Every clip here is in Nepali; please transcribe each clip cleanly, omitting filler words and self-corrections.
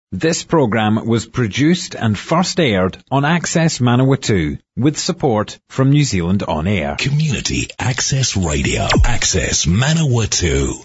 This program was produced and first aired on Access Manawatu with support from New Zealand On Air. Community Access Radio. Access Manawatu.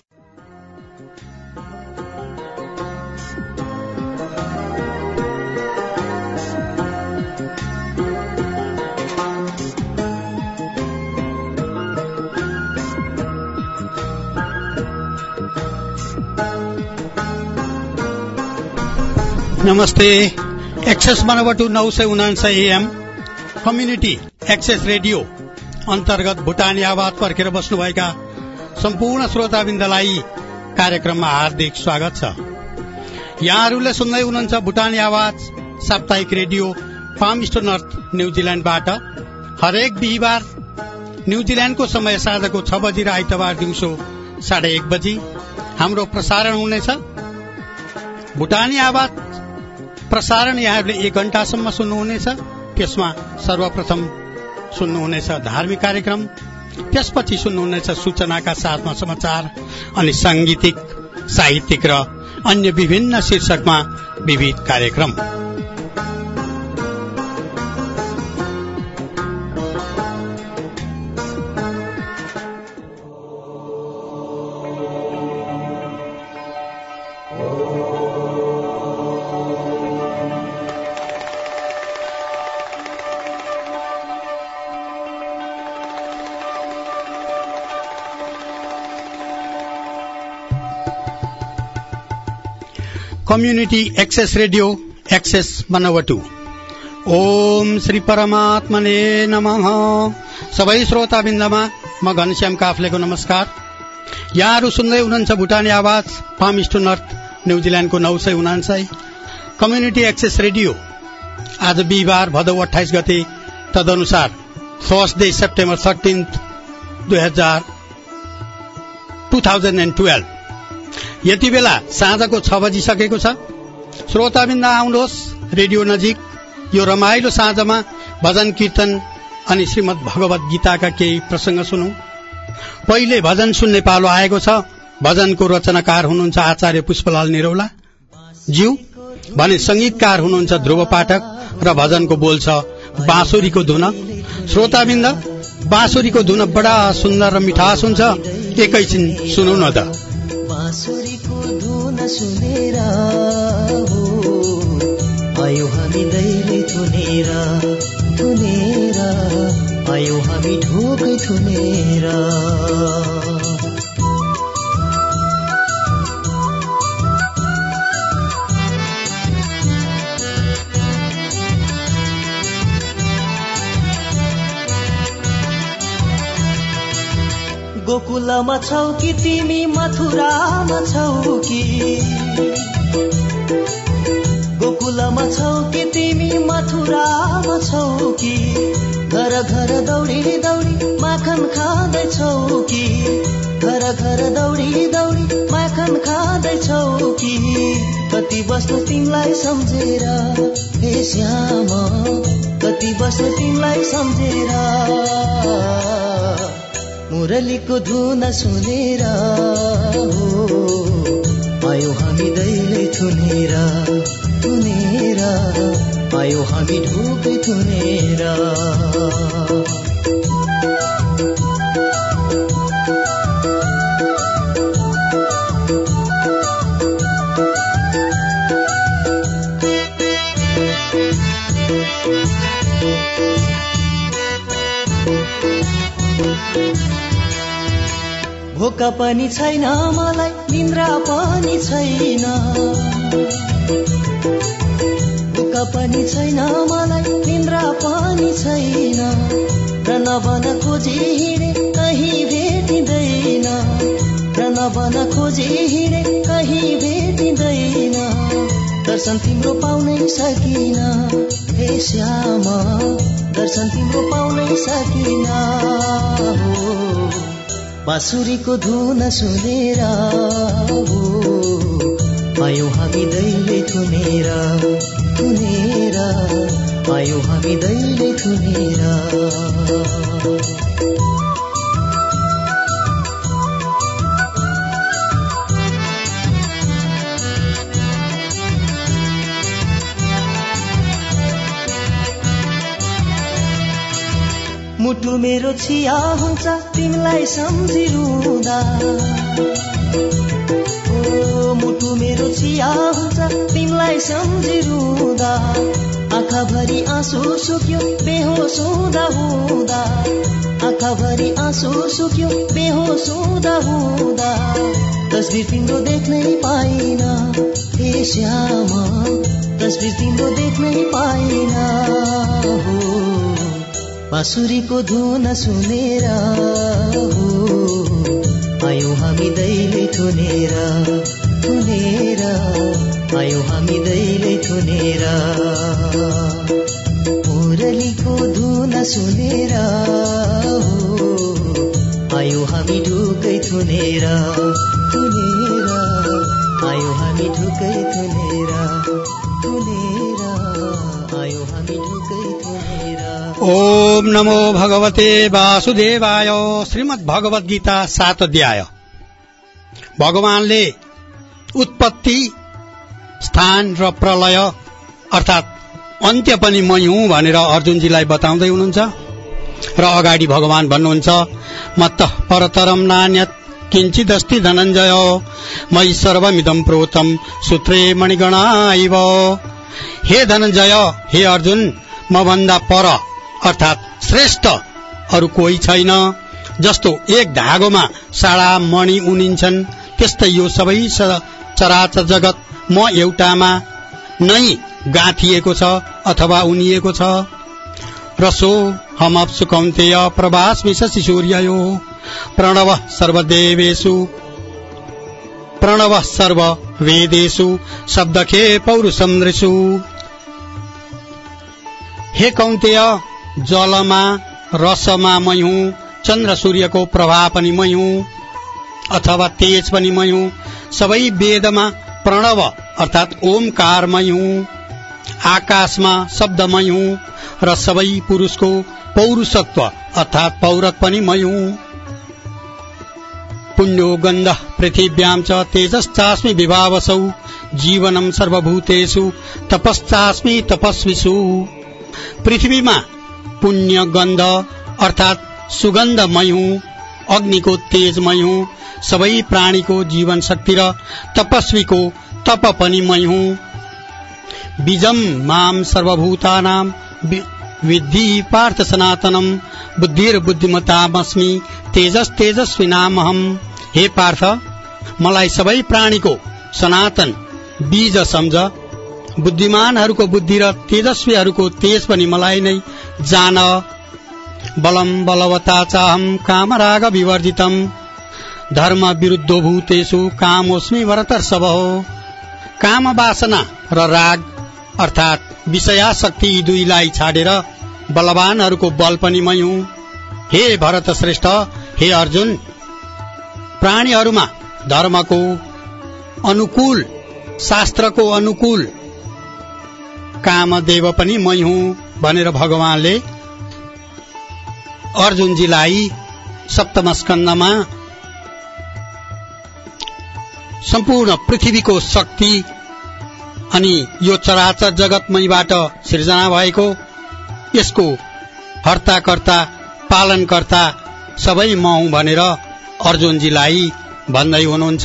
नमस्ते। Access Manawatu 979 AM community access radio अन्तर्गत भुटानी आवाज पर्खेर बस्नुभएका सम्पूर्ण श्रोताबिन्दलाई कार्यक्रममा हार्दिक स्वागत छ। यहाँहरूले सुन्दै हुनुहुन्छ भुटानी आवाज साप्ताहिक रेडियो फार्म स्टोर नर्थ न्यूजील्याण्डबाट हरेक बिहिबार न्यूजील्याण्डको समय साँझको 6 बजी र आइतबार दिउँसो 1:30 बजी हाम्रो प्रसारण हुनेछ। भुटानी आवाज प्रसारण यहाँहरूले 1 घण्टासम्म सुन्नुहुनेछ। त्यसमा सर्वप्रथम सुन्नुहुनेछ धार्मिक कार्यक्रम, त्यसपछि सुन्नुहुनेछ सूचनाका साथमा समाचार अनि सांगीतिक, साहित्यिक र अन्य विभिन्न शीर्षकमा विविध कार्यक्रम। Community access radio access Manawatu. ओम श्री परमात्मने नमः। सबै श्रोताबिन्दमा म घनश्याम काफ्लेको नमस्कार। यहाँहरू सुन्दै हुनुहुन्छ भुटानी आवाज फार्म स्टोर नर्थ न्यूजील्याण्डको 979 कम्युनिटी एक्सेस रेडियो। आज बिहिबार भदौ 28 गते, तदनुसार थर्सडे सेप्टेम्बर 13 2012। यति बेला साँझको 6 बजिसकेको छ। श्रोताबिन्द आउनुहोस् रेडियो नजिक। यो रमाइलो साँझमा भजन कीर्तन अनि श्रीमद् भगवत गीताका केही प्रसंग सुनौ। पहिले भजन सुन्ने पालो आएको छ। भजनको रचनाकार हुनुहुन्छ आचार्य पुष्पलाल निरौला ज्यू भने संगीतकार हुनुहुन्छ ध्रुव पाठक र भजनको बोल छ बाँसुरीको धुन। श्रोताबिन्द, बाँसुरीको धुन बडा सुन्दर र मिठास हुन्छ। एकैछिन सुनौ न त। बाँसुरीको धुन सुनेर आयो हामी दैले थुनेर थुनेर आयो हामी ढोकै थुनेर। गोकुलमा छौ कि तिमी मथुरामा छौ कि, गोकुलमा छौ कि तिमी मथुरामा छौ कि, घर घर दौडी दौडी माखन खाँदैछौ कि, घर घर दौडी दौडी माखन खाँदैछौ कि, कति बस्नु तिमीलाई सम्झेर हे श्यामा, कति बस्नु तिमीलाई सम्झेर। मुरलीको धुन सुनेर आयो हामी दैले थुनेर थुनेर आयो हामी ढोकै थुनेर। भोका पनि छैन मलाई, निन्द्रा पनि छैन, भोका पनि छैन मलाई, निन्द्रा पनि छैन, र नभन खोजी हिँडे कहीँ भेटिँदैन, र नभन खोजी हिँडे कहीँ भेटिँदैन, दर्शन तिम्रो पाउनै सकिन हे श्यामा, दर्शन तिम्रो पाउनै सकिन। बाँसुरीको धुन सुनेर आयो हामी दैले थुनेर थुनेर आयो हामी दैले थुनेर। मुटु मेरो छिया हुन्छ तिमीलाई सम्झिरुँदा, ओ मुटु मेरो छिया हुन्छ तिमीलाई सम्झिरुँदा, आँखाभरि आँसु सुक्यो बेहोस हुँदा हुँदा, आँखाभरि आँसु सुक्यो बेहोस हुँदा हुँदा, तस्बिर तिम्रो देख्नै पाइन हे श्यामा, तस्बिर तिम्रो देख्नै पाइन हो, बाँसुरीको धुन सुनेर हो, आयौँ हामी दैले थुनेर थुनेर, आयौँ हामी दैले थुनेर, मुरलीको धुन सुनेर हो, आयौँ हामी ढुकै थुनेर थुनेर, आयौँ हामी ढुकै थुनेर थुनेर, आयौँ हामी ढुकै थुनेर। ओम नमो भगवते वासुदेवाय। श्रीमद् भगवत गीता 7 अध्याय। भगवानले उत्पत्ति, स्थान र प्रलय अर्थात अन्त्य पनि मै हुँ भनेर अर्जुनजीलाई बताउँदै हुनुहुन्छ र अगाडि भगवान भन्नुहुन्छ मत्तः परतरम नान्यत् किञ्चिदस्ति धनञ्जय मयि सर्वमिदं प्रोतं सूत्रे मणिगणा इव। हे धनञ्जय, हे अर्जुन, म भन्दा पर अर्थात श्रेष्ठ अरू कोही छैन। जस्तो एक धागोमा सारा मणि उनिन्छन् त्यस्तै यो सबै चराचर जगत म एउटामा नै गाँथिएको छ अथवा उनिएको छ। रसो हमप्सु कौन्तेय प्रभास्मि शशि सूर्ययो प्रणवः सर्वदेवेषु प्रणवः सर्ववेदेषु शब्दखे पौरुषं नृषु। हे कौन्तेय, जलमा रसमा मै हुँ, चन्द्र सूर्यको प्रभा पनि मै हुँ अथवा तेज पनि मै हुँ, सबै वेदमा प्रणव अर्थात ओमकार मै हुँ, आकाशमा शब्द मै हुँ र सबै पुरुषको पौरुषत्व अर्थात पौरख पनि मै हुँ। पुण्यो गन्धः पृथिव्यां च तेजश्चास्मि विभावसौ जीवनं सर्वभूतेषु तपश्चास्मि तपस्विषु। पृथ्वीमा पुण्य गन्ध अर्थात सुगन्ध मै हुँ, अग्निको तेज मै हुँ, सबै प्राणीको जीवन शक्ति र तपस्वीको तप पनि मै हुँ। बीजम माम सर्वभूतानां विद्धि पार्थ सनातनम बुद्धिर बुद्धिमतामस्मि तेजस तेजस्विनामहम। हे पार्थ, मलाई सबै प्राणीको सनातन बीज सम्झ, बुद्धिमानहरूको बुद्धि र तेजस्वीहरूको तेज पनि मलाई नै जान। बलम बलवता चाहम कामराग विवर्जितम धर्म विरुद्धो भूतेषु कामोस्मि वरतर्षभ। काम वासना र राग अर्थात विषयाशक्ति यी दुईलाई छाडेर बलवानहरूको बल पनि मै हुँ। हे भरत श्रेष्ठ, हे अर्जुन, प्राणीहरूमा धर्मको अनुकूल शास्त्रको अनुकूल कामदेव पनि मै हुँ भनेर भगवानले अर्जुनजीलाई सप्तम स्कन्धमा सम्पूर्ण पृथ्वीको शक्ति अनि यो चराचर जगतमैबाट सृजना भएको यसको हर्ताकर्ता पालनकर्ता सबै म हुँ भनेर अर्जुनजीलाई भन्दै हुनुहुन्छ।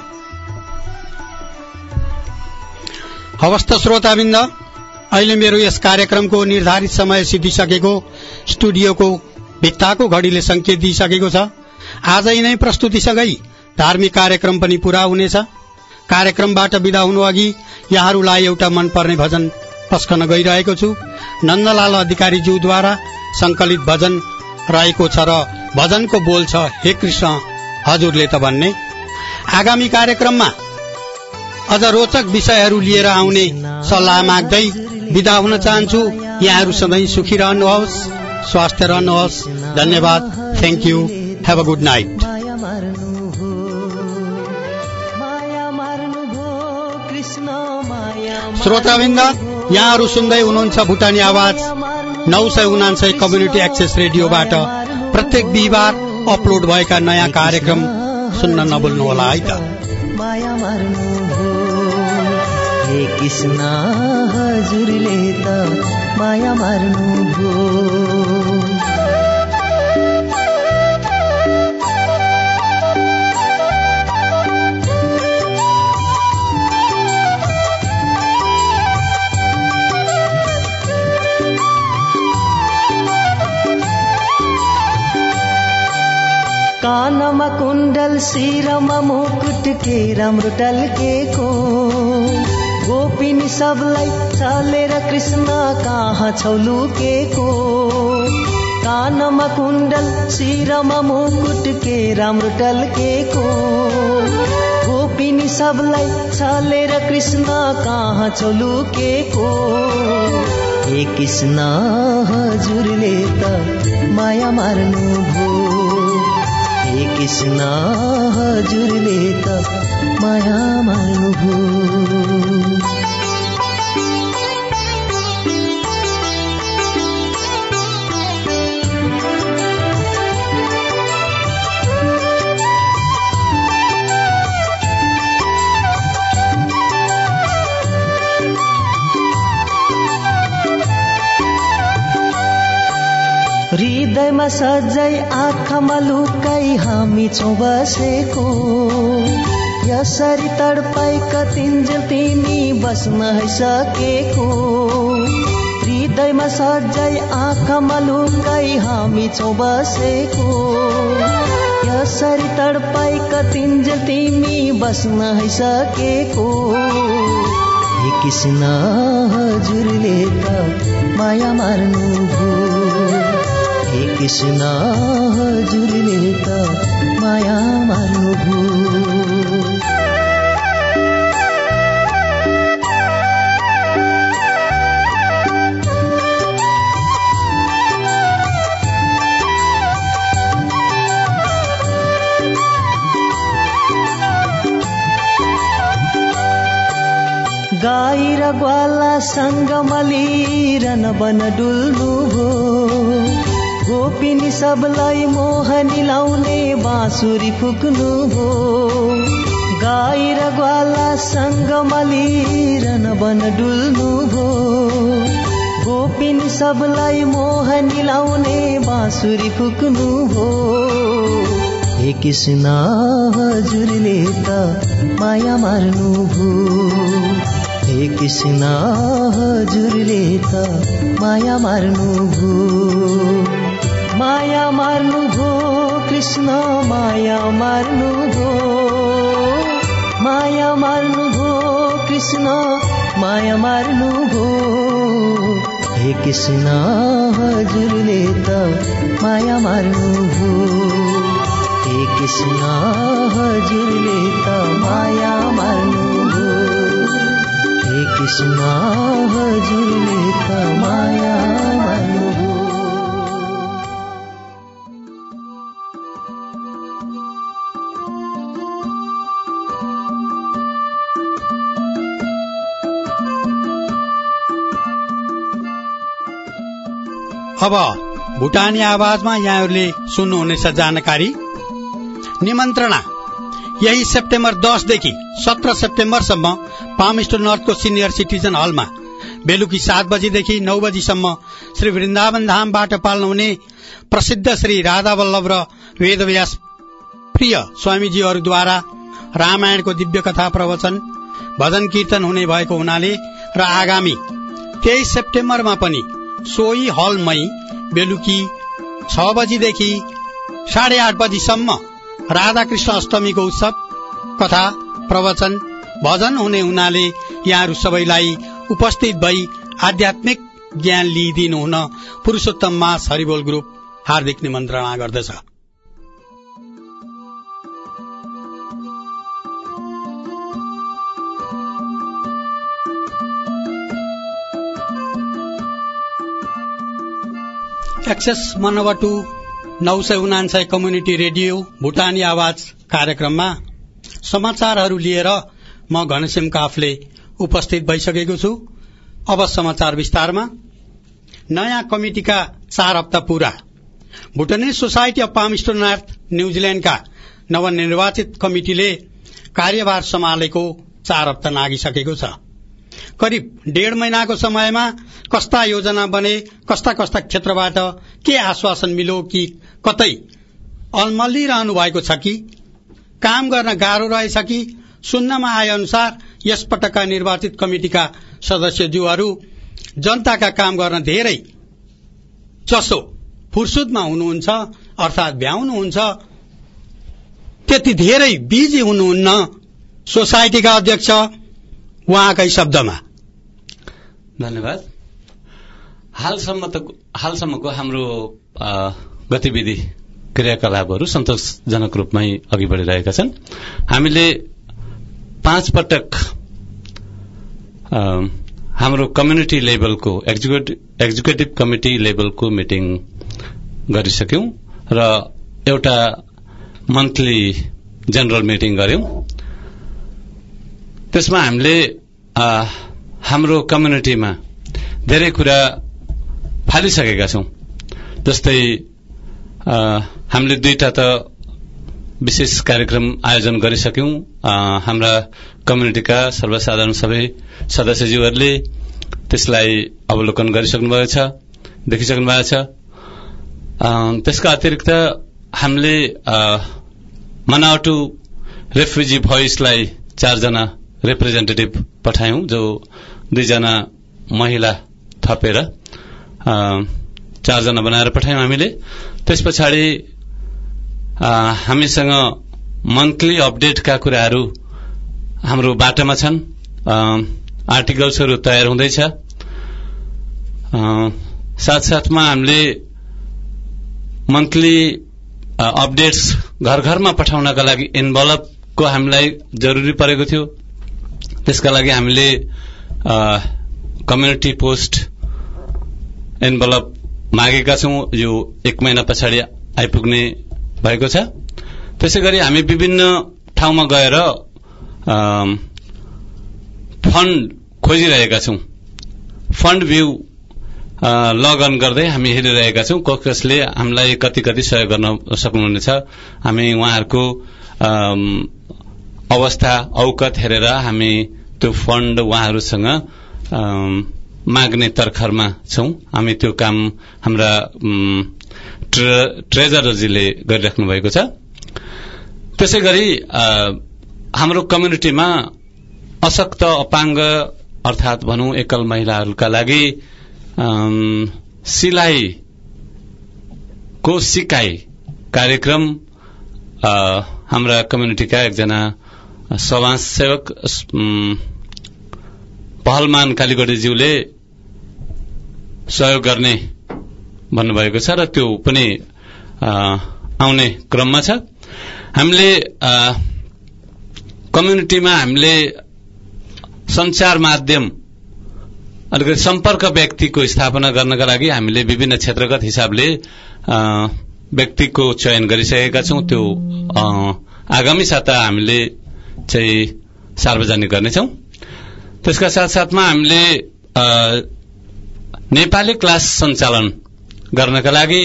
हवस् त श्रोताबिन्द, अहिले मेरो यस कार्यक्रमको निर्धारित समय सिद्धिसकेको, स्टुडियोको भित्ताको घडीले संकेत दिइसकेको छ। आजै नै प्रस्तुतिसँगै धार्मिक कार्यक्रम पनि पूरा हुनेछ। कार्यक्रमबाट बिदा हुनु अघि यहाँहरूलाई एउटा मनपर्ने भजन पस्कन गइरहेको छु। नन्दलाल अधिकारीज्यूद्वारा संकलित भजन रहेको छ र भजनको बोल छ हे कृष्ण हजुरले त भन्ने। आगामी कार्यक्रममा अझ रोचक विषयहरू लिएर आउने सल्लाह माग्दै बिदा हुन चाहन्छु। यहाँहरू सधैँ सुखी रहनुहोस्, स्वास्थ्य रहनुहोस्। धन्यवाद। Thank you. Have a good night. श्रोताबिन्द, यहाँहरू सुन्दै हुनुहुन्छ भुटानी आवाज 999 कम्युनिटी एक्सेस रेडियोबाट प्रत्येक बिहिबार अपलोड भएका नयाँ कार्यक्रम सुन्न नभुल्नुहोला है त। माया मार्नु हे कृष्ण हजुरले त माया मार्नु कानमा कुण्डल शिरमा मुकुट के राम्रो टल्केको गोपिनी सबलाई चलेर कृष्ण कहाँ छौ लुकेको कानमा कुण्डल शिरमा मुकुट के राम्रो टल्केको गोपिनी सबलाई चलेर कृष्ण कहाँ छौ लुकेको हे कृष्ण हजुरले त माया मार्नु भो हे कृष्ण हजुरले त माया मार्नु भो हृदयमा सजाई आँखामा लुकाई हामी छौँ बसेको यसरी तडपाई कतिन्जेल तिमी बस्न सकेको हृदयमा सजाई आँखामा लुकाई हामी छौँ बसेको यसरी तडपाई कतिन्जेल तिमी बस्न सकेको हे कृष्ण हजुरले त माया मार्नु भो हे कृष्ण हजुरले त माया मार्नु भो गाई र ग्वाला सँग मलिरन बन डुल्नु भो गोपिनी सबलाई मोहनी लाउने बाँसुरी फुक्नु भो गाई र ग्वाला सँग मलिरन बन डुल्नु भो गोपिनी सबलाई मोहनी लाउने बाँसुरी फुक्नु भो हे कृष्ण हजुरले त माया मार्नु भो हे कृष्ण हजुरले त माया मार्नु भो माया मार्नु भो कृष्ण माया मार्नु भो माया मार्नु भो कृष्ण माया मार्नु भो हे कृष्ण हजुरले त माया मार्नु भो हे कृष्ण हजुरले त माया मार्नु भो हे कृष्ण हजुरले त माया मार्नु भो अब भुटानी आवाजमा यहाँहरूले सुन्नुहुनेछ जानकारी निमन्त्रणा यही सेप्टेम्बर 10 देखि 17 सेप्टेम्बरसम्म पामस्टोन नर्थको सिनियर सिटिजन हलमा बेलुकी 7 बजीदेखि 9 बजीसम्म श्री वृन्दावन धामबाट पाल्नुहुने प्रसिद्ध श्री राधा वल्लभ र वेदव्यास प्रिय स्वामीजीहरूद्वारा रामायणको दिव्य कथा प्रवचन भजन कीर्तन हुने भएको हुनाले र आगामी 23 सेप्टेम्बरमा पनि सोही हलमै बेलुकी 6 बजीदेखि 8:30 बजीसम्म राधाकृष्ण अष्टमीको उत्सव कथा प्रवचन भजन हुने हुनाले यहाँहरू सबैलाई उपस्थित भई आध्यात्मिक ज्ञान लिइदिनु हुन पुरुषोत्तम मास हरिबोल ग्रुप हार्दिक निमन्त्रणा गर्दछ। एक्सेस मनवटु 999 कम्युनिटी रेडियो भुटानी आवाज कार्यक्रममा समाचारहरू लिएर म घनश्याम काफले उपस्थित भइसकेको छु। अब समाचार विस्तारमा। नयाँ कमिटिका 4 हप्ता पूरा। Bhutanese society of Palmerston North न्यूजील्याण्डका नवनिर्वाचित कमिटिले कार्यभार सम्हालेको 4 हप्ता नागिसकेको छ। करिब 1.5 महिनाको समयमा कस्ता योजना बने, कस्ता कस्ता क्षेत्रबाट के आश्वासन मिल्यो कि कतै अलमल्लिरहनु भएको छ कि काम गर्न गाह्रो रहेछ कि सुन्नमा आए अनुसार यस पटकका निर्वाचित कमिटिका सदस्यज्यूहरू जनताका काम गर्न धेरै चसो फुर्सदमा हुनुहुन्छ, अर्थात भ्याउनुहुन्छ त्यति धेरै बिजी हुनुहुन्न सोसाइटीका अध्यक्ष, उहाँकै शब्दमा। धन्यवाद। हालसम्मको हाम्रो गतिविधि क्रियाकलापहरू सन्तोषजनक रूपमै अघि बढिरहेका छन्। हामीले 5 पटक हाम्रो कम्युनिटी लेभलको एक्जिक्युटिभ कमिटी लेभलको मिटिङ गरिसक्यौं र एउटा मन्थली जेनरल मिटिङ गर्यौं। त्यसमा हामीले हाम्रो कम्युनिटीमा धेरै कुरा फालिसकेका छौं। जस्तै हामीले 2टा त विशेष कार्यक्रम आयोजन गरिसक्यौं। हाम्रा कम्युनिटीका सर्वसाधारण सबै सदस्यज्यूहरूले त्यसलाई अवलोकन गरिसक्नु भएको छ, देखिसक्नु भएको छ। त्यसका अतिरिक्त हामीले मनावटु रेफ्युजी भोइसलाई 4 जना रिप्रेजेन्टेटिभ पठायौं, जो 2 जना महिला थपेर 4 जना बनाएर पठायौं हामीले। त्यस पछाडि हामीसँग मन्थली अपडेटका कुराहरू हाम्रो बाटोमा छन्। आर्टिकल्सहरू तयार हुँदैछ। साथसाथमा हामीले मन्थली अपडेट्स घर घरमा पठाउनका लागि एन्भलपको हामीलाई जरुरी परेको थियो। त्यसका लागि हामीले कम्युनिटी पोस्ट एन्भलप मागेका छौं। यो 1 महिना पछाडि आइपुग्ने भएको छ। त्यसैगरी हामी विभिन्न ठाउँमा गएर फण्ड खोजिरहेका छौं। फण्ड भ्यू लगअन गर्दै हामी हेरिरहेका छौं कसले हामीलाई कति सहयोग गर्न सक्नुहुनेछ। हामी उहाँहरूको अवस्था औकत हेरेर हामी त्यो फण्ड उहाँहरूसँग माग्ने तर्खरमा छौं। हामी त्यो काम हाम्रा ट्रेजररजीले गरिराख्नु भएको छ। त्यसैगरी हाम्रो कम्युनिटीमा अशक्त अपाङ्ग अर्थात भनौं एकल महिलाहरूका लागि सिलाइको सिकाइ कार्यक्रम हाम्रा कम्युनिटीका एकजना समाजसेवक पहलमान कालीगढीज्यूले सहयोग गर्ने भन्नुभएको छ र त्यो पनि आउने क्रममा छ। हामीले कम्युनिटीमा हामीले संचार माध्यम अलिकति सम्पर्क व्यक्तिको स्थापना गर्नका लागि हामीले विभिन्न क्षेत्रगत हिसाबले व्यक्तिको चयन गरिसकेका छौं। त्यो आगामी साता हामीले चाहिँ सार्वजनिक गर्नेछौं। त्यसका साथसाथमा हामीले नेपाली क्लास सञ्चालन गर्नका लागि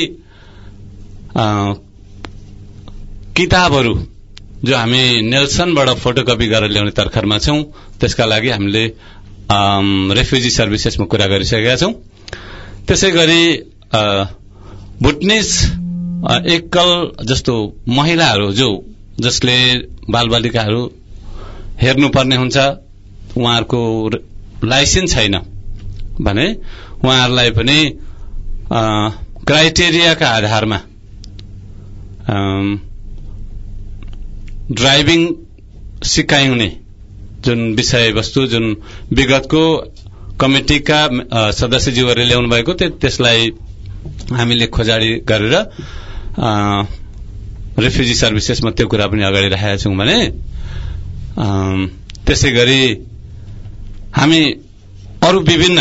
किताबहरू जो हामी नेल्सनबाट फोटोकपी गरेर ल्याउने तर्खरमा छौं, त्यसका लागि हामीले रेफ्युजी सर्भिसेसमा कुरा गरिसकेका छौं। त्यसैगरी भुटनिज एकल जस्तो महिलाहरू जसले बालबालिकाहरू हेर्नुपर्ने हुन्छ, उहाँहरूको लाइसेन्स छैन भने उहाँहरूलाई पनि क्राइटेरियाका आधारमा ड्राइभिङ सिकाइने जुन विषयवस्तु जुन विगतको कमिटिका सदस्यज्यूहरूले ल्याउनु भएको त्यसलाई हामीले खोजाडी गरेर रेफ्युजी सर्भिसेसमा त्यो कुरा पनि अगाडि राखेका छौं भने त्यसैगरी हामी अरू विभिन्न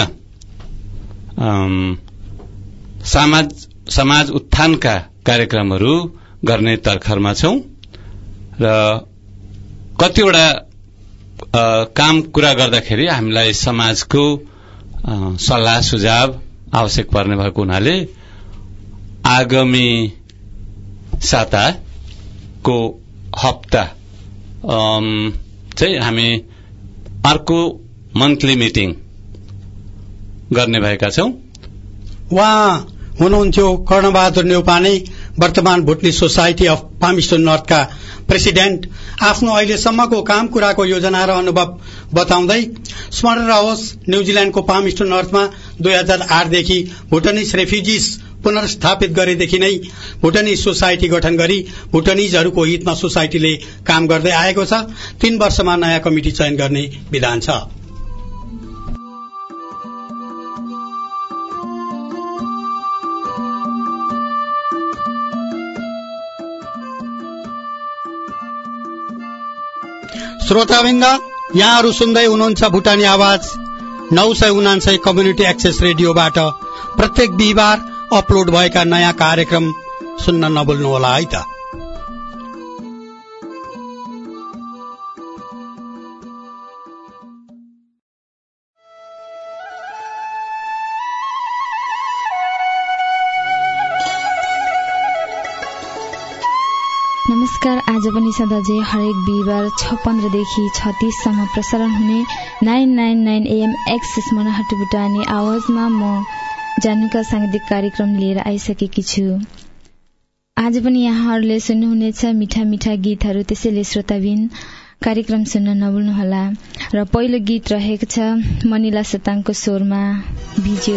समाज उत्थानका कार्यक्रमहरू गर्ने तर्खरमा छौं र कतिवटा काम कुरा गर्दाखेरि हामीलाई समाजको सल्लाह सुझाव आवश्यक पर्ने भएको हुनाले आगामी साताको हप्ता चाहिँ हामी अर्को मन्थली मिटिङ गर्ने भएका छौं। उहाँ हुनुहुन्थ्यो कर्णबहादुर न्यौपाने, वर्तमान भुटनी सोसाइटी अफ पामिस्टोन नर्थका प्रेसिडेन्ट। आफ्नो अहिलेसम्मको काम कुराको योजना र अनुभव बताउँदै स्मरण रहोस् न्यूजील्याण्डको पामिस्टोन नर्थमा 2008 देखि भुटनिस रेफ्युजिज पुनर्स्थापित गरेदेखि नै भुटानी सोसाइटी गठन गरी भुटानीजहरूको हितमा सोसाइटीले काम गर्दै आएको छ। 3 वर्षमा नयाँ कमिटी चयन गर्ने विधान छ। श्रोतावृन्द, यहाँहरू सुन्दै हुनुहुन्छ भुटानी आवाज 999 कम्युनिटी एक्सेस रेडियोबाट। प्रत्येक बिहिबार अपलोड भएका नयाँ कार्यक्रम सुन्न नभुल्नुहोला है त। नमस्कार। आज पनि सधैँ हरेक बिहिबार 6:15 देखि 36 सम्म प्रसारण हुने 999 AM एक्सेस मनहट भुटानी आवाजमा म जानुका सांगीतिक कार्यक्रम लिएर आइसकेकी छु। आज पनि यहाँहरूले सुन्नुहुनेछ मिठा मिठा गीतहरू। त्यसैले श्रोताबिन कार्यक्रम सुन्न नभुल्नुहोला। र पहिलो गीत रहेको छ मनिला सताङको स्वरमा भिज्यो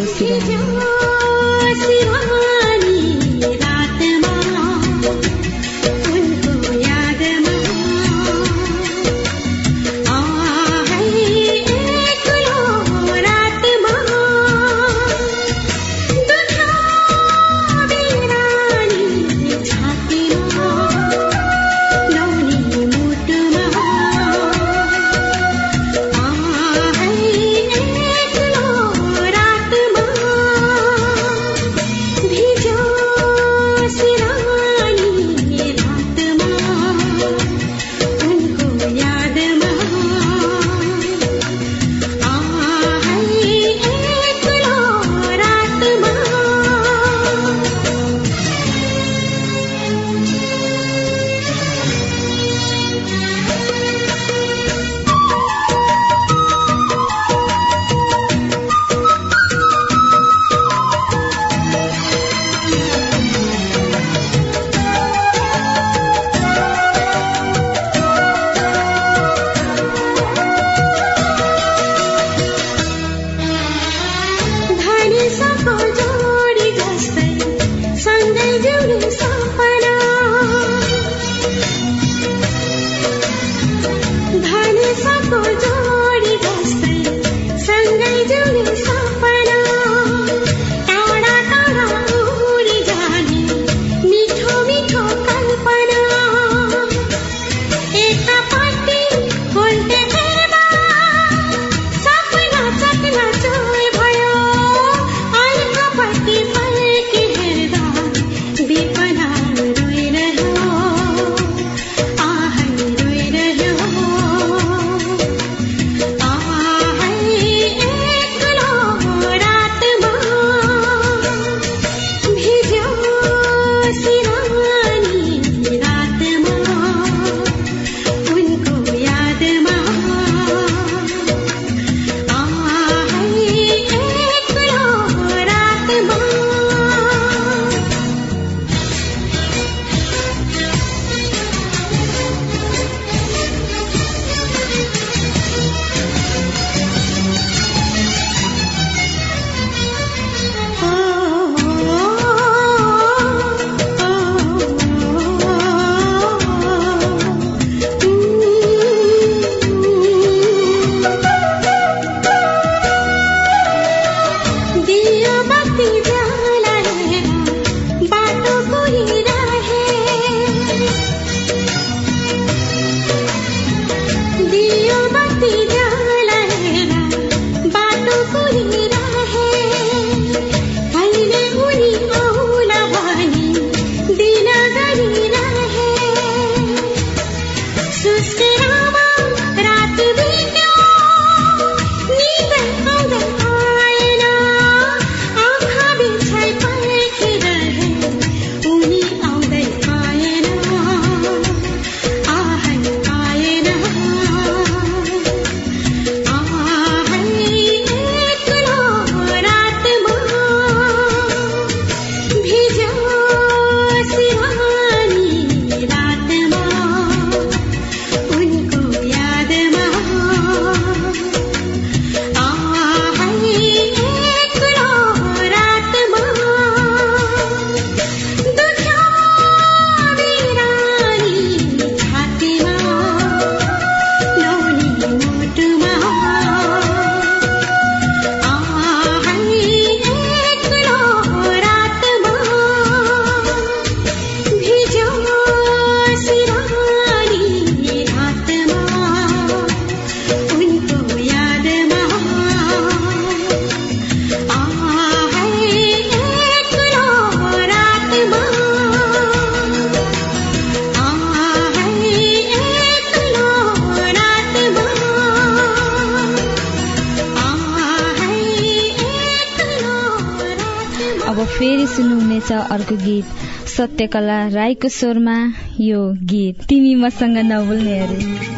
अब फेरि सुन्नुहुनेछ अर्को गीत सत्यकला राईको स्वरमा यो गीत तिमी मसँग नबोल्ने अरे।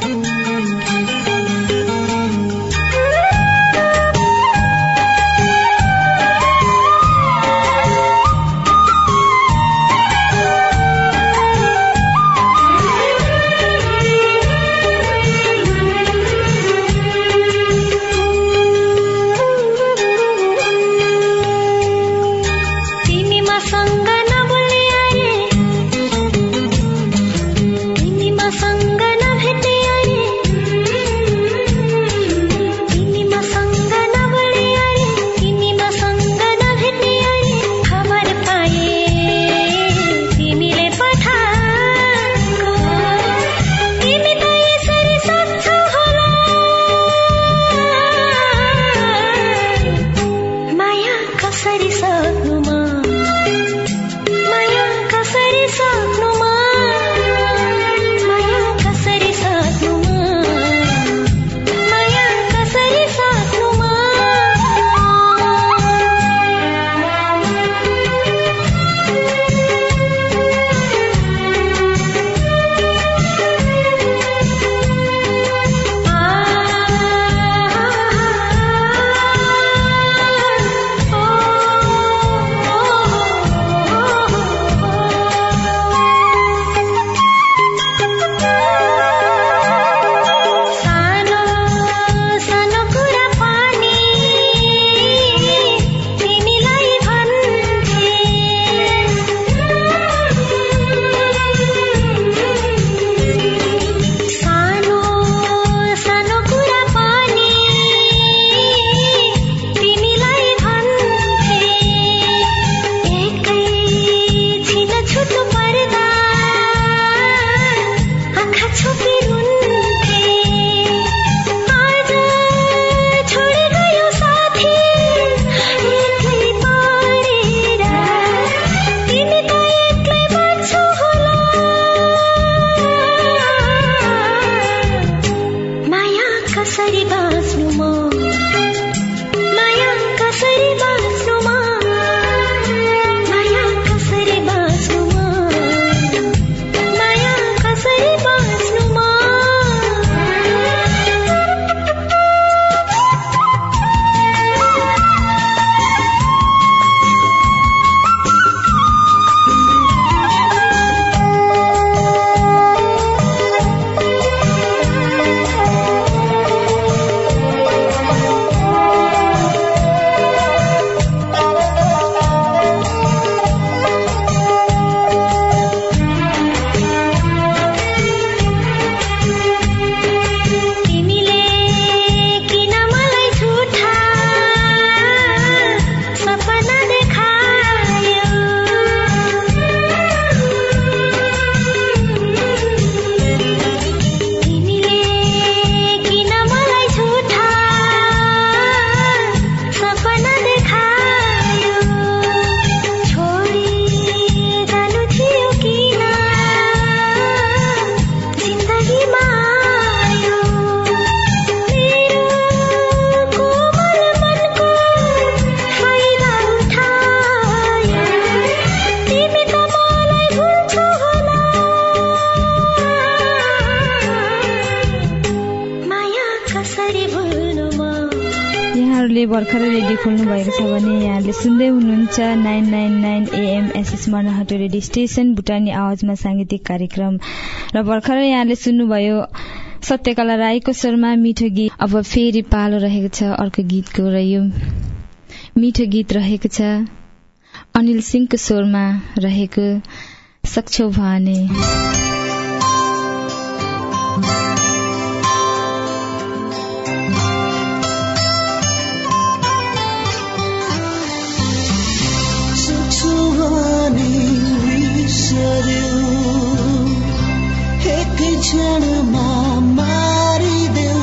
भर्खर रेडियो खोल्नु भएको छ भने यहाँले सुन्दै हुनुहुन्छ 999 AM access Manawatu radio station भुटानी आवाजमा सांगीतिक कार्यक्रम र भर्खर यहाँले सुन्नुभयो सत्यकला राईको स्वरमा मिठो गीत। अब फेरि पालो रहेको छ अर्को गीतको र यो मिठो गीत रहेको छ अनिल सिंहको स्वरमा रहेको सक्छौ भने। क्षणमा मारिदेऊ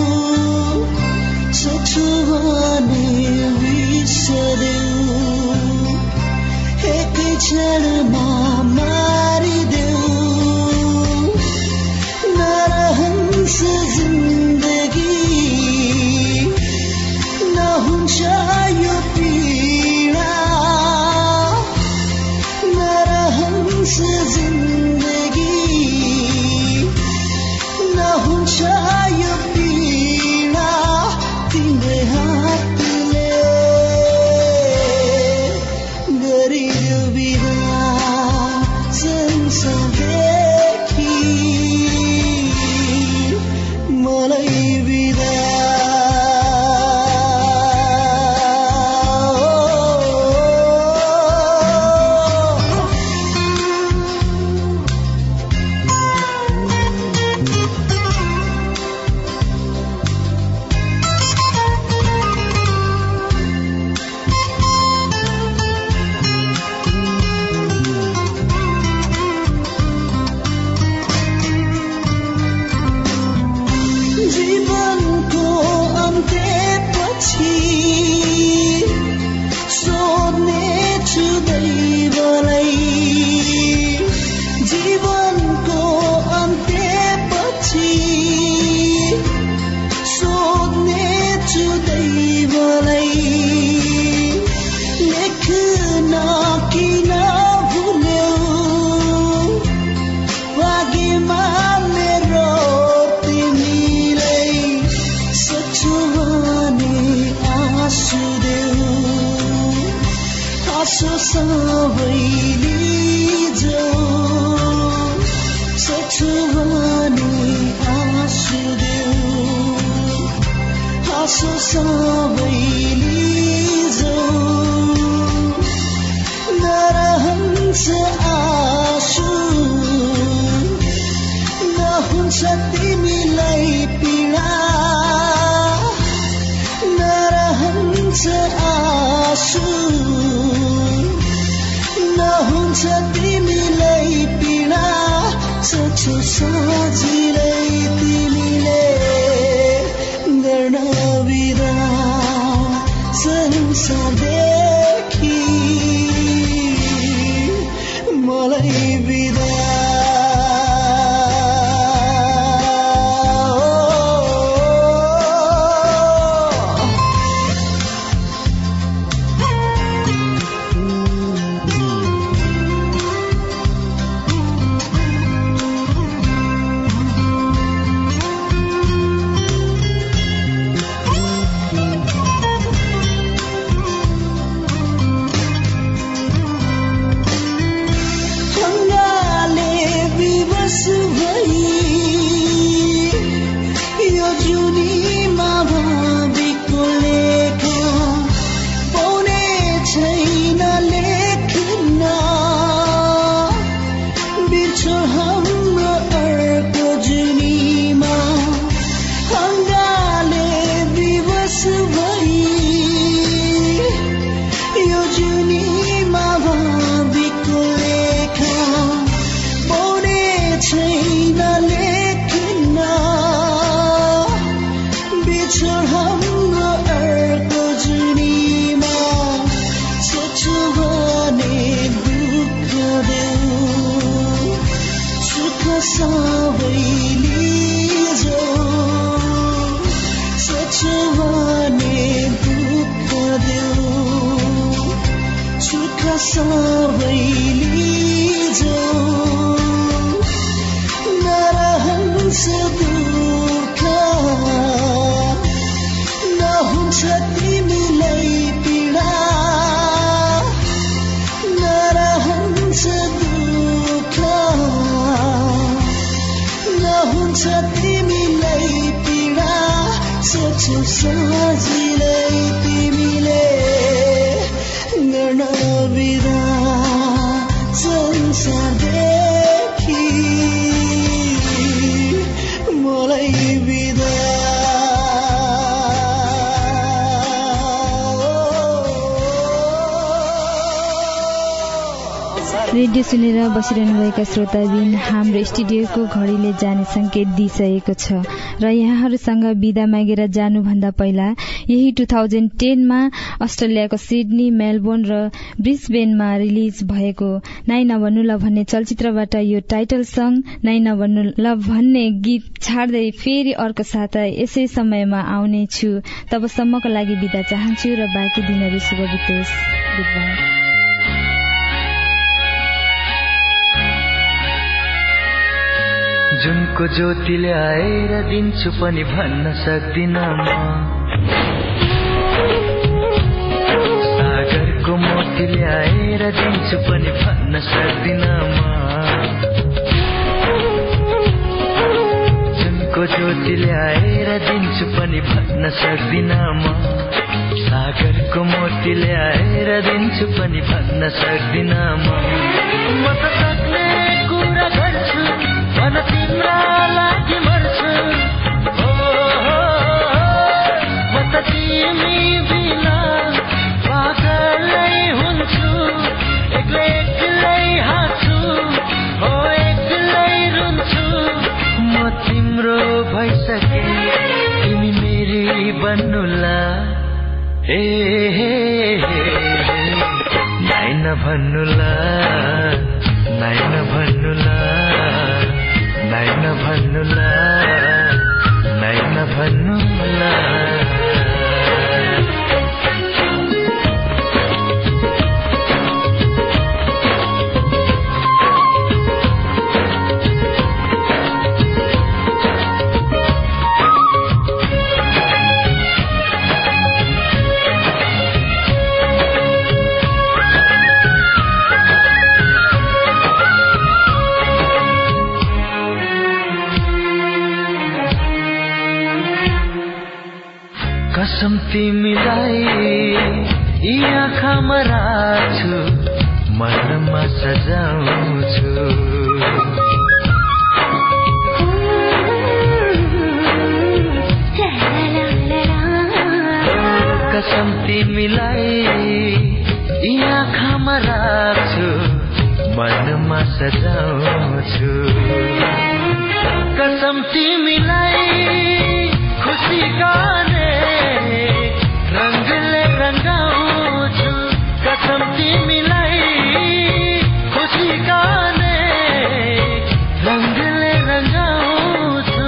सक्छु भने बिर्सदेऊ एक क्षणमा मारिदेऊ नरहन्छ जिन्दगी नहुन्छ यो पीडा हाँसो सबैले जाऊ सच्चो भने आँसु देऊ हाँसो सबैले जाऊ नरहन्छ आँसु नहुन्छ तिमीलाई पीडा नरहन्छ आँसु नहुन्छ तिमीलाई पीडा सच्चो सजिलै तिमीले गर्न बिदा संसारदेखि मलाई बिदा रेडियो सुनेर बसिरहनुभएका श्रोताबिन हाम्रो स्टुडियोको घडीले जाने संकेत दिइसकेको छ र यहाँहरूसँग बिदा मागेर जानुभन्दा पहिला यही 2010मा अस्ट्रेलियाको सिडनी मेलबोर्न र ब्रिस्बेनमा रिलिज भएको नाइ नभन्नु ल भन्ने चलचित्रबाट यो टाइटल सङ नाइ नभन्नु ल भन्ने गीत छाड्दै फेरि अर्को साता यसै समयमा आउने छु। तबसम्मको लागि बिदा चाहन्छु र बाँकी दिनहरू शुभ बितोस्। Good by. जुनको ज्योतिले आएर दिन्छु पनि भन्न सक्दिन म सागरको मोतीले आएर दिन्छु पनि भन्न सक्दिन म जुनको ज्योतिले आएर दिन्छु पनि भन्न सक्दिन म सागरको मोतीले आएर दिन्छु पनि भन्न सक्दिन म त सक्ने कुरा गर्छु मन तिम्रा लागि मर्छु म त तिमी बिना पागलै हुन्छु एक्लै एक्लै हाँस्छु हो एक्लै रुन्छु म तिम्रो भइसके तिमी मेरी बन्नुला हे नाइ नभन्नुला नाइ नभन्नुला नाइ नभन्नुला नाइ नभन्नुला यी आँखामा राख्छु मनमा सजाउँछु कसम तिमीलाई यी आँखामा राख्छु मनमा सजाउँछु कसम तिमीलाई खुसी गाने रंगले रंगाउँछु कसम तिमीलाई खुसी गाने रंगले रंगाउँछु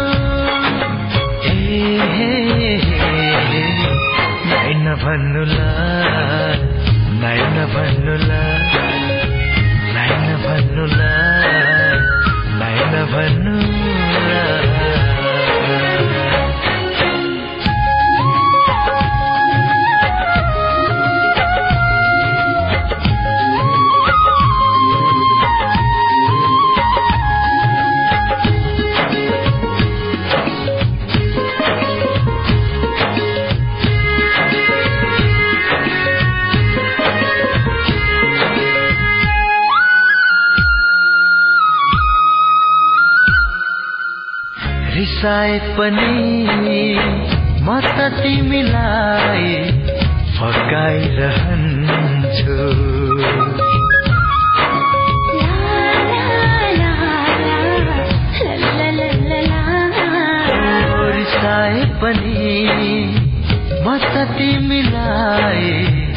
नाइ नभन्नुला नाइ नभन्नुला नाइ नभन्नुला नाइ नभन्नुला रिसाए पनि म त तिमीलाई फकाइरहन्छु रिसाए पनि म त तिमीलाई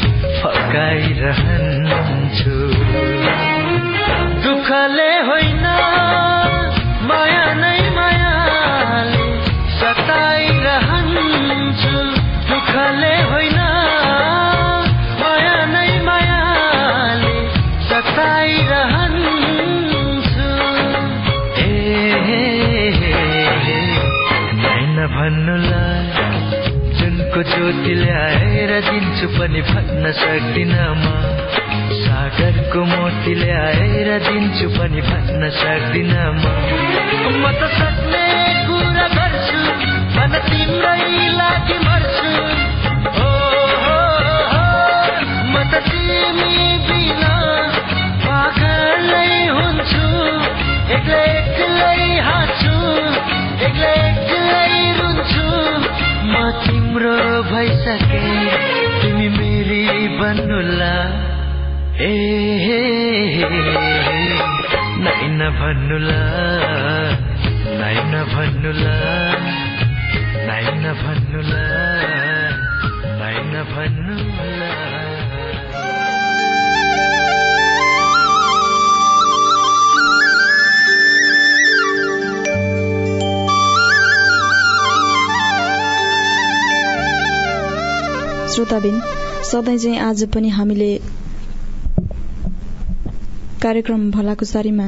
फकाइरहन्छु दुःखले होइन माया नै मायाले सताइरहन्छु दुःखले होइन माया नै मायाले सताइरहन्छु नाइ नभन्नुला जुनको ज्योति ल्याएर दिन्छु पनि भन्न सक्दिन म सागरको मोती ल्याएर दिन्छु पनि भन्न सक्दिन म त सक्ने कुरा गर्छु मन तिम्रै लागि मर्छु म त तिमी बिना पागलै हुन्छु एक्लै एक्लै हाँस्छु एक्लै एक्लै रुन्छु म तिम्रो भइसके तिमी मेरी बन्नुला नाइ नभन्नुला नाइ नभन्नुला नाइ नभन्नुला नाइ नभन्नुला श्रोताबिन सधैँ चाहिँ आज पनि हामीले कार्यक्रम भलाकुसारीमा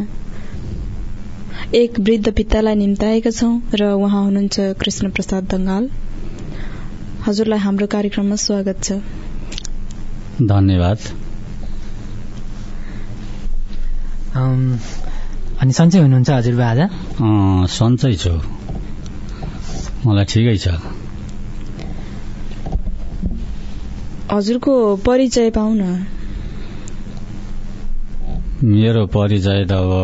एक वृद्ध पितालाई निम्ताएका छौं र उहाँ हुनुहुन्छ कृष्ण प्रसाद दंगाल। हजुरलाई हाम्रो कार्यक्रममा स्वागत छ। धन्यवाद। अनि सन्चै हुनुहुन्छ हजुरबा आज? सन्चै छु, मलाई ठिकै छ। हजुरको परिचय पाउन। मेरो परिचय त अब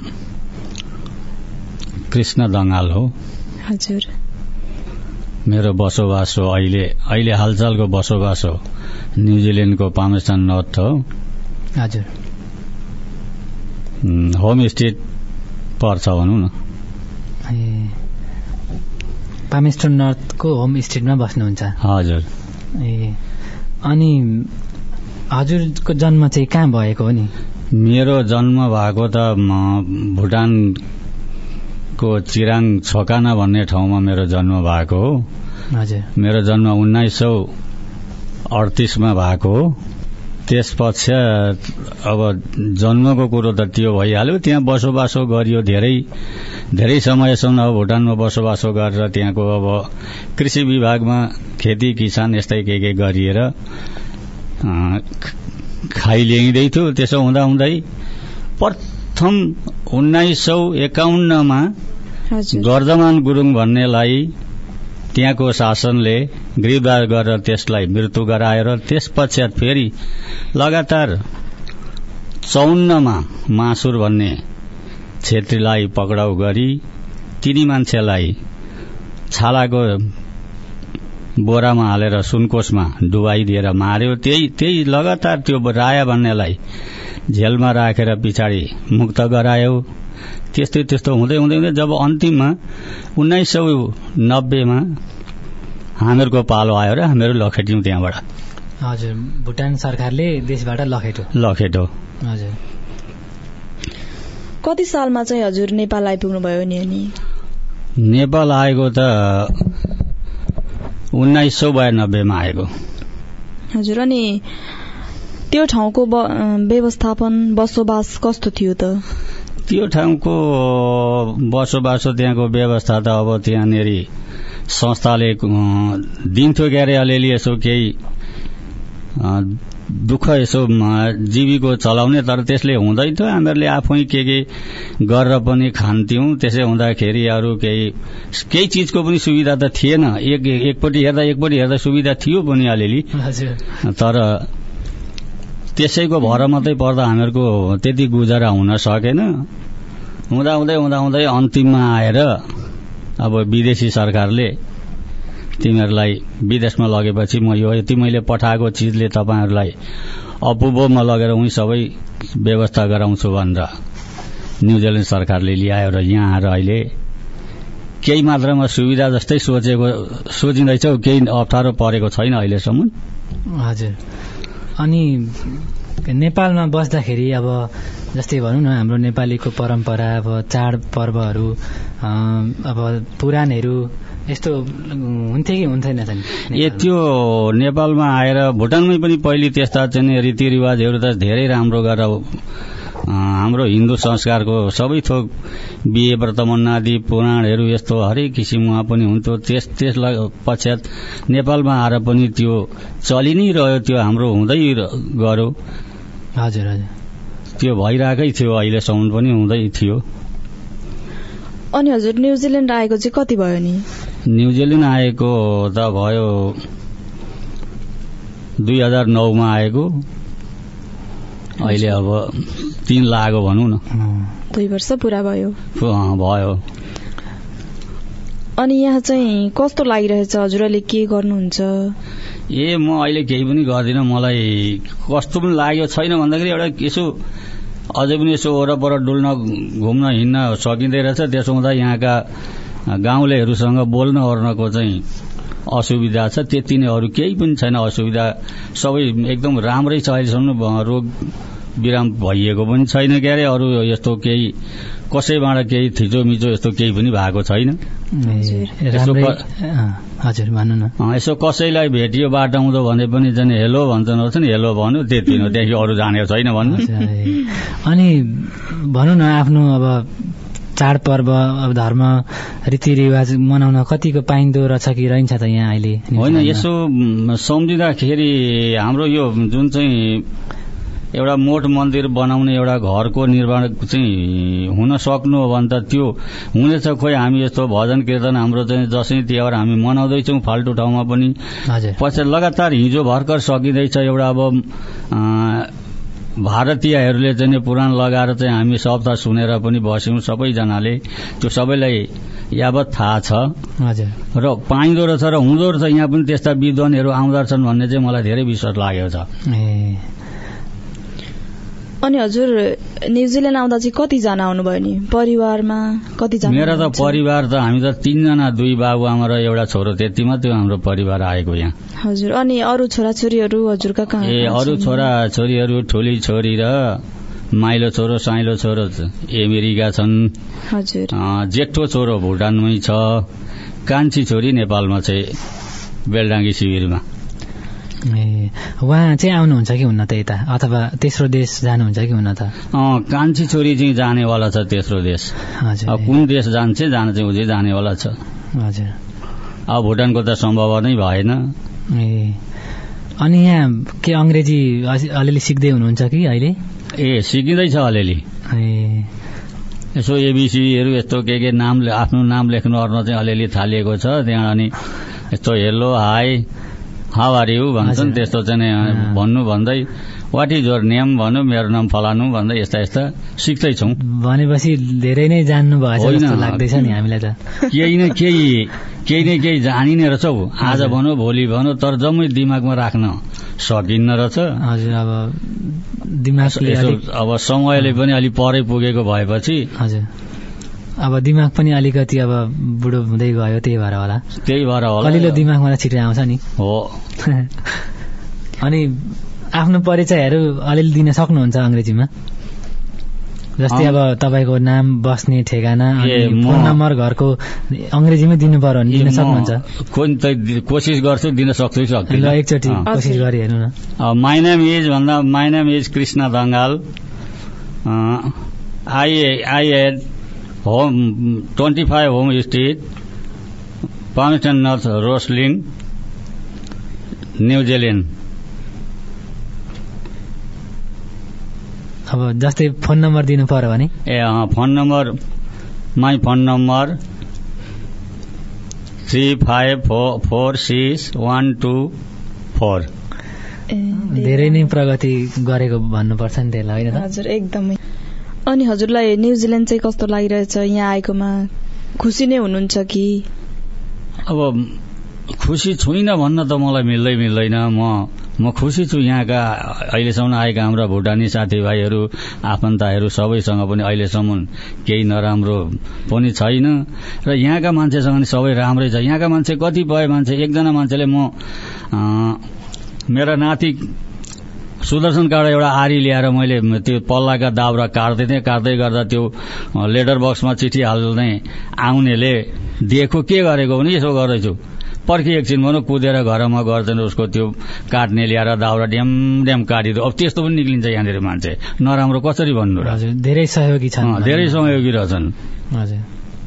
कृष्ण दंगाल हो। हजुर। मेरो बसोबास हो अहिले हालचालको बसोबास हो न्यूजील्याण्डको पामेस्टन नर्थ हो। हजुर। होम स्टेट पर्छ भनौँ न। पामेस्टन नर्थको होम स्टेटमा बस्नुहुन्छ? हजुर। अनि हजुरको जन्म चाहिँ कहाँ भएको हो नि? मेरो जन्म भएको त भुटानको चिराङ छोकाना भन्ने ठाउँमा मेरो जन्म भएको हो। हजुर। मेरो जन्म 1938 मा भएको हो। त्यसपछि अब जन्मको कुरो त त्यो भइहाल्यो। त्यहाँ बसोबासो गरियो, धेरै समयसम्म अब भुटानमा बसोबासो गरेर त्यहाँको अब कृषि विभागमा खेती किसान यस्तै के गरिएर खाइल्याइँदै थियो। त्यसो हुँदाहुँदै प्रथम 1951 मा गर्दमान गुरुङ भन्नेलाई त्यहाँको शासनले गिरफ्तार गरेर त्यसलाई मृत्यु गराएर त्यस पश्चात फेरि लगातार 54मा मासुर भन्ने छेत्रीलाई पक्राउ गरी तिनी मान्छेलाई छालाको बोरामा हालेर सुनकोशमा डुबाइदिएर मार्यो। त्यही लगातार त्यो राया भन्नेलाई जेलमा राखेर पछाडि मुक्त गरायो। त्यस्तो हुँदै जब अन्तिममा 1990मा हामीहरूको पालो आयो र हामीहरू लखेट्यौं त्यहाँबाट। हजुर, भुटान सरकारले देशबाट लखेट्यो। हजुर, कति सालमा चाहिँ हजुर नेपाल आइपुग्नु भयो नि? नेपाल आएको त 1992 मा आएको। हजुर, अनि त्यो ठाउँको व्यवस्थापन बसोबास कस्तो थियो त? त्यो ठाउँको बसोबासो त्यहाँको व्यवस्था त अब त्यहाँनेरि संस्थाले दिन्थ्यो क्यारे अलिअलि यसो केही दुःख यसो जीविको चलाउने, तर त्यसले हुँदैन थियो। हामीहरूले आफै के गरेर पनि खान्थ्यौं। त्यसै हुँदाखेरि अरू केही चीजको पनि सुविधा त थिएन। एकपट्टि हेर्दा सुविधा थियो पनि अलिअलि, तर त्यसैको भर मात्रै पर्दा हामीहरूको त्यति गुजारा हुन सकेन। हुँदै अन्तिममा आएर अब विदेशी सरकारले तिमीहरूलाई विदेशमा लगेपछि म यो यति मैले पठाएको चीजले तपाईहरुलाई अपुबोमा लगेर उही सबै व्यवस्था गराउँछु भनेर न्यूजील्यान्ड सरकारले ल्यायो र यहाँ आएर अहिले केही मात्रामा सुविधा जस्तै सोचिँदैछ, केही अप्ठ्यारो परेको छैन अहिलेसम्म। हजुर, अनि नेपालमा बस्दाखेरि अब जस्तै भनौं न हाम्रो नेपालीको परम्परा, अब चाड पर्वहरू, अब पुराणहरू यस्तो हुन्थे कि हुन्थेन? त्यो नेपालमा आएर भुटानमै पनि पहिले त्यस्ता चाहिँ रीतिरिवाजहरू त धेरै राम्रो गरेर हाम्रो हिन्दू संस्कारको सबै थोक बिहे व्रतमन्नादि पुराणहरू यस्तो हरेक किसिम वहाँ पनि हुन्थ्यो। त्यसलाई पश्चात नेपालमा आएर पनि त्यो चलि नै रह्यो, त्यो हाम्रो हुँदै गर्यो। हजुर, त्यो भइरहेकै थियो, अहिलेसम्म पनि हुँदै थियो। अनि हजुर न्यूजील्यान्ड आएको चाहिँ कति भयो नि? न्यूजील्यान्ड आएको त भयो 2009 मा आएको, अहिले अब 3 लाग्यो भनौं न। 2 वर्ष पूरा भयो। भयो। अनि यहाँ चाहिँ कस्तो लागिरहेछ? हजुरले के गर्नुहुन्छ? म अहिले केही पनि गर्दिन। मलाई कस्तो पनि लाग्यो छैन भन्दाखेरि एउटा यसो अझै पनि यसो वरपर डुल्न घुम्न हिँड्न सकिँदै रहेछ। त्यसो हुँदा यहाँका गाउँलेहरूसँग बोल्न ओर्नको चाहिँ असुविधा छ, त्यति नै, अरू केही पनि छैन असुविधा। सबै एकदम राम्रै छ। अहिलेसम्म रोग बिराम भइएको पनि छैन क्यारे, अरू यस्तो केही कसैबाट केही थिचोमिचो यस्तो केही पनि भएको छैन। हजुर, भन्नु न। यसो कसैलाई भेटियो बाटाउँदो भने पनि जाने हेलो भन्छन्, हेलो भन्नु, त्यति हो, त्यही अरू जानेको छैन भन्नु। अनि भनौं न आफ्नो अब चाडपर्व, अब धर्म रीतिरिवाज मनाउन कतिको पाइन्दो रहेछ कि रहन्छ त यहाँ अहिले? होइन, यसो सम्झिँदाखेरि हाम्रो यो जुन चाहिँ एउटा मोठ मन्दिर बनाउने एउटा घरको निर्माण चाहिँ हुन सक्नु हो भने त त्यो हुनेछ। खोइ हामी यस्तो भजन कीर्तन हाम्रो चाहिँ दशैं तिहार हामी मनाउँदैछौँ फाल्टु ठाउँमा पनि। पछि लगातार हिजो भर्खर सकिँदैछ एउटा अब भारतीयहरूले चाहिँ पुराण लगाएर चाहिँ हामी सप्ताह सुनेर पनि बस्यौं सबैजनाले। त्यो सबैलाई यावत थाहा छ र पाइँदो रहेछ र हुँदो रहेछ। यहाँ पनि त्यस्ता विद्वानहरू आउँदा छन् भन्ने चाहिँ मलाई धेरै विश्वास लागेको छ। अनि हजुर न्यूजील्यान्ड आउँदा चाहिँ कतिजना आउनुभयो नि? परिवारमा कतिजना? मेरो त परिवार त हामी त 3 जना, 2 बाबुआमा र एउटा छोरो, त्यति मात्रै हाम्रो परिवार आएको यहाँ। हजुर, अनि अरू छोराछोरीहरू हजुरका कहाँ? अरू छोराछोरीहरू ठुली छोरी र माइलो छोरो साइलो छोरो अमेरिका छन्। हजुर, जेठो छोरो भुटानमै छ। कान्छी छोरी नेपालमा चाहिँ बेलडाङ्गी शिविरमा। उहाँ चाहिँ आउनुहुन्छ कि हुन्न त यता, अथवा तेस्रो देश जानुहुन्छ कि हुन्न त? कान्छी छोरी चाहिँ जानेवाला छ तेस्रो देश। हजुर, कुन देश जान्छ जान चाहिँ उझै जानेवाला छ। हजुर, अब भुटानको त सम्भव नै भएन। अनि यहाँ के अंग्रेजी अलिअलि सिक्दै हुनुहुन्छ कि अहिले? सिकिँदैछ अलिअलि। यसो एबीसीहरू यस्तो के नाम आफ्नो नाम लेख्नु अर्न चाहिँ अलिअलि थालिएको छ त्यहाँ। अनि यस्तो hello hi how are you भन्छन्, त्यस्तो चाहिँ भन्नु भन्दै वाट इज योर नेम भन्नु, मेरो नाम फलानु भन्दै यस्ता यस्ता सिक्दैछौँ। भनेपछि धेरै नै जान्नु भएछ जस्तो लाग्दैछ नि हामीलाई त। केही जानिने रहेछ हौ, आज भनौँ भोलि भनौँ, तर जम्मै दिमागमा राख्न सकिन्न रहेछ। हजुर, अब दिमागले अब समयले पनि अलि परै पुगेको भएपछि हजुर अब दिमाग पनि अलिकति अब बुढो हुँदै गयो, त्यही भएर होला। कलिलो दिमागमा छिटो आउँछ नि। हो। अनि आफ्नो परिचयहरू अलिअलि दिन सक्नुहुन्छ अंग्रेजीमा? जस्तै अब तपाईँको नाम, बस्ने ठेगाना, फोन नम्बर घरको अंग्रेजीमै दिनु पर्यो भने दिन सक्नुहुन्छ? कोसिस गर्छु, दिन सक्छु ल एकचोटि कोसिस गरी हेर्नु न। My name is Krishna Dangal. I add home 25 home street, Palmerston North, Roslyn, New Zealand. अब जस्तै फोन नम्बर दिनु पर्यो भने? Phone number, my phone number 35461224। धेरै नै प्रगति गरेको भन्नुपर्छ नि त्यसलाई, होइन? हजुर, एकदमै। अनि हजुरलाई न्यूजील्याण्ड चाहिँ कस्तो लागिरहेछ? यहाँ आएकोमा खुसी नै हुनुहुन्छ कि? अब खुसी छुइनँ भन्न त मलाई मिल्दैन। म खुसी छु। यहाँका अहिलेसम्म आएका हाम्रा भुटानी साथीभाइहरू, आफन्तहरू सबैसँग पनि अहिलेसम्म केही नराम्रो पनि छैन र यहाँका मान्छेसँग नि सबै राम्रै छ। यहाँका मान्छे कतिपय मान्छे, एकजना मान्छेले मेरा नाति सुदर्शन काँडा एउटा आरी ल्याएर मैले त्यो पल्लाका दाउरा काट्दै गर्दा त्यो लेटर बक्समा चिठी हाल्दै आउनेले दिएको के गरेको भने यसो गर्दैछु, पर्खी एकछिन भनौँ, कुदेर घरमा गर्दैन, उसको त्यो काट्ने ल्याएर दाउरा ड्याम काटिदियो। अब त्यस्तो पनि निक्लिन्छ यहाँनिर मान्छे, नराम्रो कसरी भन्नु र? हजुर, धेरै सहयोगी छन्, धेरै सहयोगी रहेछन्। हजुर।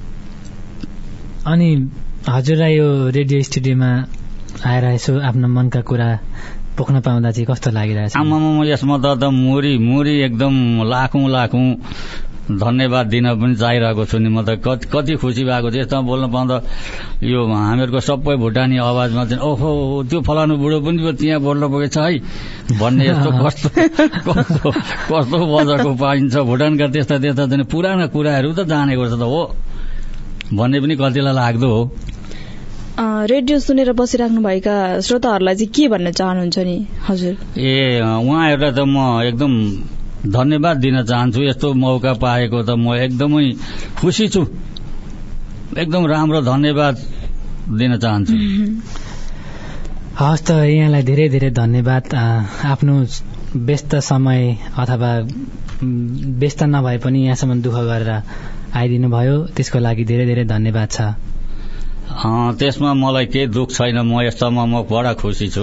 अनि हजुरलाई यो रेडियो स्टुडियोमा आएर यसो आफ्नो मनका कुरा पोख्न पाउँदा चाहिँ कस्तो लागिरहेछ? आमामा, यसमा त मुरी एकदम लाखौं धन्यवाद दिन पनि चाहिरहेको छु नि। म त कति खुसी भएको छु यस्तोमा बोल्न पाउँदा। यो हामीहरूको सबै भुटानी आवाजमा चाहिँ ओहो त्यो फलानु बुढो पनि त्यहाँ बोल्न पुगेछ है भन्ने यस्तो कस्तो बजाको पाइन्छ। भुटानका त्यस्ता चाहिँ पुराना कुराहरू त जानेको छ त हो भन्ने पनि कतिलाई लाग्दो हो। रेडियो सुनेर बसिराख्नु भएका श्रोताहरूलाई चाहिँ के भन्न चाहनुहुन्छ नि हजुर? उहाँहरूलाई त म एकदम धन्यवाद दिन चाहन्छु। यस्तो मौका पाएको त म एकदमै खुसी छु। एकदम राम्रो धन्यवाद दिन चाहन्छु। हस् त, यहाँलाई धेरै धेरै धन्यवाद। आफ्नो व्यस्त समय अथवा व्यस्त नभए पनि यहाँसम्म दुःख गरेर आइदिनु भयो, त्यसको लागि धेरै धेरै धन्यवाद छ। त्यसमा मलाई केही दुःख छैन। म यस्तोमा म बडा खुसी छु।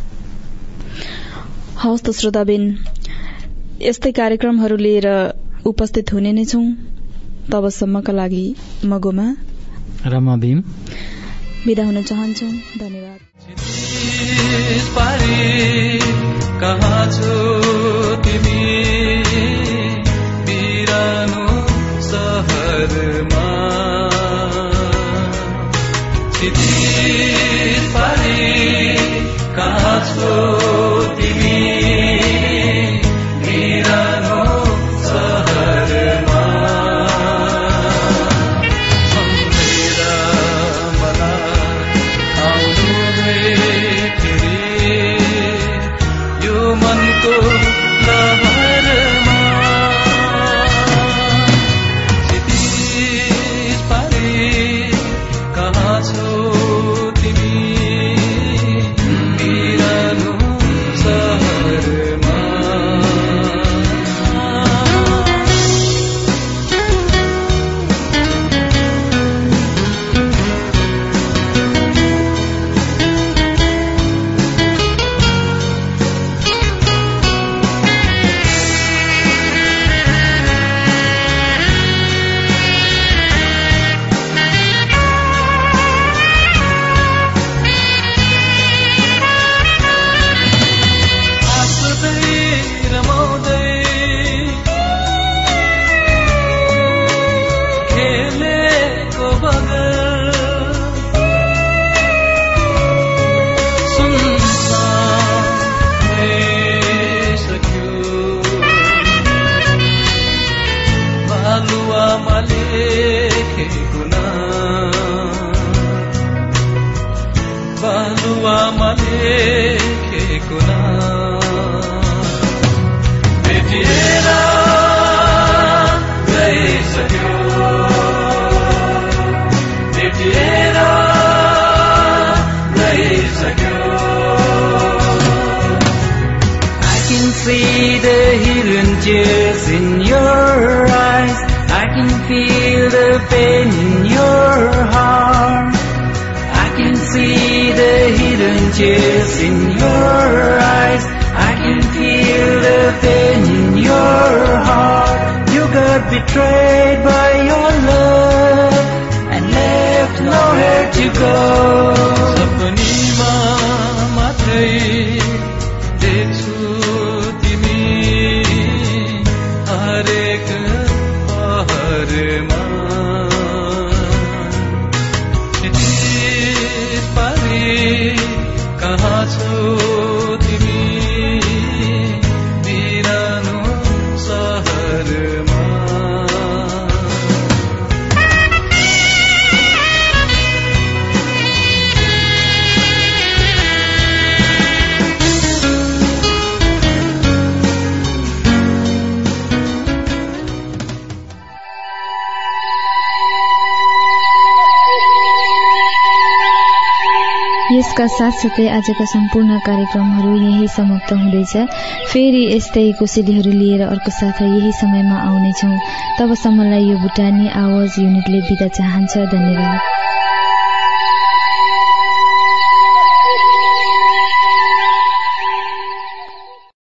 हवस् त श्रोताबिन, यस्तै कार्यक्रमहरू लिएर उपस्थित हुने नै छौं। तबसम्मका लागि म गोमा र म भीम बिदा हुन चाहन्छौं। धन्यवाद। कहाँ छौ तिमी बिरानो सहरमा, कहाँ छौ तिमी बिरानो सहरमा, सम्झेर मलाई आउनु फेरि यो मनको लहरमा, क्षितिज पारी कहाँ छौ तिमी बिरानो सहरमा। see the hidden tears in your eyes. I can feel the pain in your heart. I can see the hidden tears in your eyes. I can feel the pain in your heart. You got betrayed by your love and left nowhere to go. सपनीमा मात्रै देख्छु तिमी हरेक पहरमा चित पारी कहाँ छौ तिमी बिरानो सहरमा यसका साथसाथै आजका सम्पूर्ण कार्यक्रमहरू यही समाप्त हुँदैछ। फेरि यस्तै कोसेलीहरू लिएर अर्को साथ यही समयमा आउनेछौँ। तबसम्मलाई यो भुटानी आवाज युनिटले बिदा चाहन्छ। धन्यवाद।